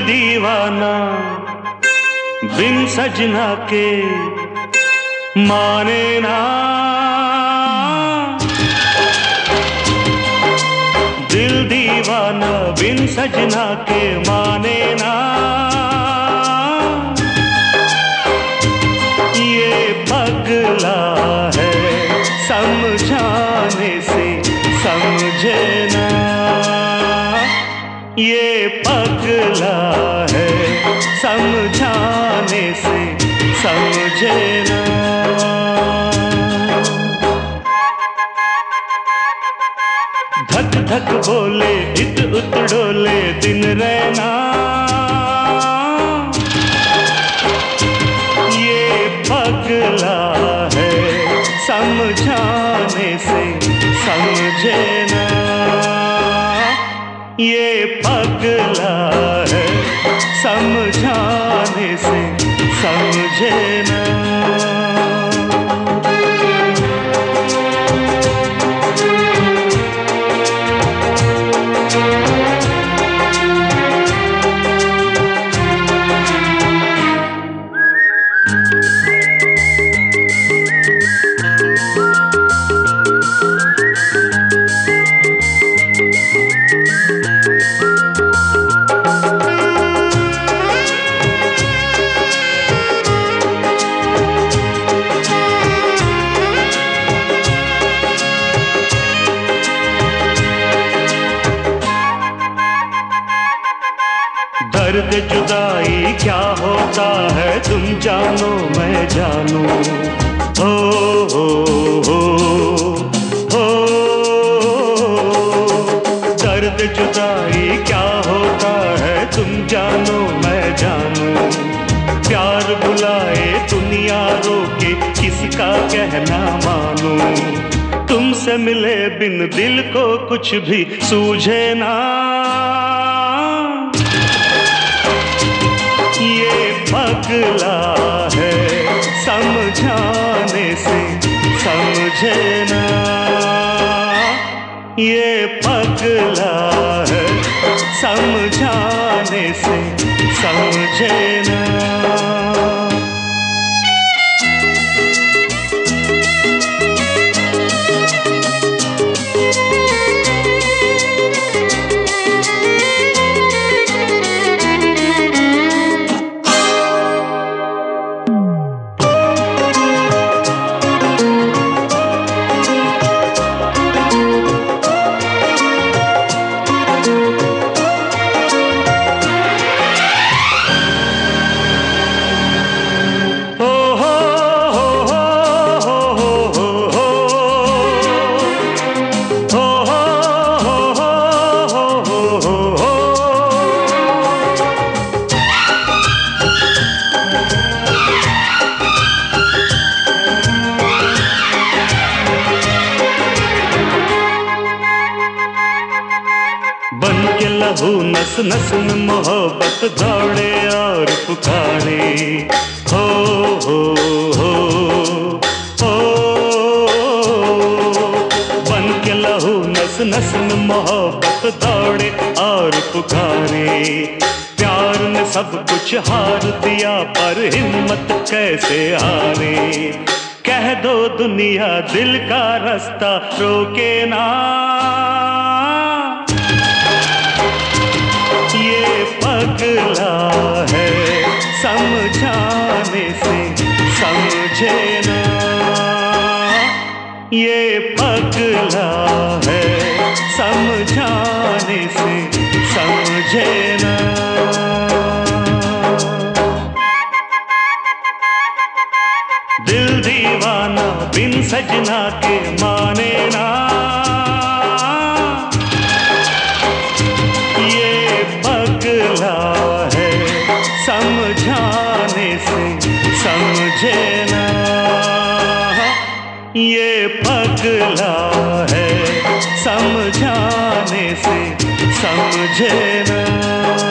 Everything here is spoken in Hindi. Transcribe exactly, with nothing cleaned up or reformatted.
दीवाना बिन सजना के माने ना, दिल दीवाना बिन सजना के माने ना। ये पगला है समझाने से समझे ना, ये पगला है समझाने से समझे ना। धक धक बोले इत उत डोले दिन रहना, ये पगला है समझाने से समझे ना, ये पगला है समझाने से समझे ना। दर्द जुदाई क्या होता है तुम जानो मैं जानूं, हो हो हो हो। दर्द जुदाई क्या होता है तुम जानो मैं जानूं, प्यार बुलाए दुनिया रोके किसका कहना मानूं। तुमसे मिले बिन दिल को कुछ भी सूझे ना, ये पगला है समझाने से समझे ना, ये पगला है समझाने से समझे ना। बन के लहू नस नस में मोहब्बत दौड़े और पुकारे, हो हो हो हो। बन के लहू नस नस में मोहब्बत दौड़े और पुकारे। प्यार ने सब कुछ हार दिया पर हिम्मत कैसे हारे। कह दो दुनिया दिल का रास्ता रोके ना, ये पगला है समझाने से समझे ना, ये पगला है समझाने से समझे ना। दिल दीवाना बिन सजना के माने ना, है समझाने से समझे ना, ये पगला है समझाने से समझे ना।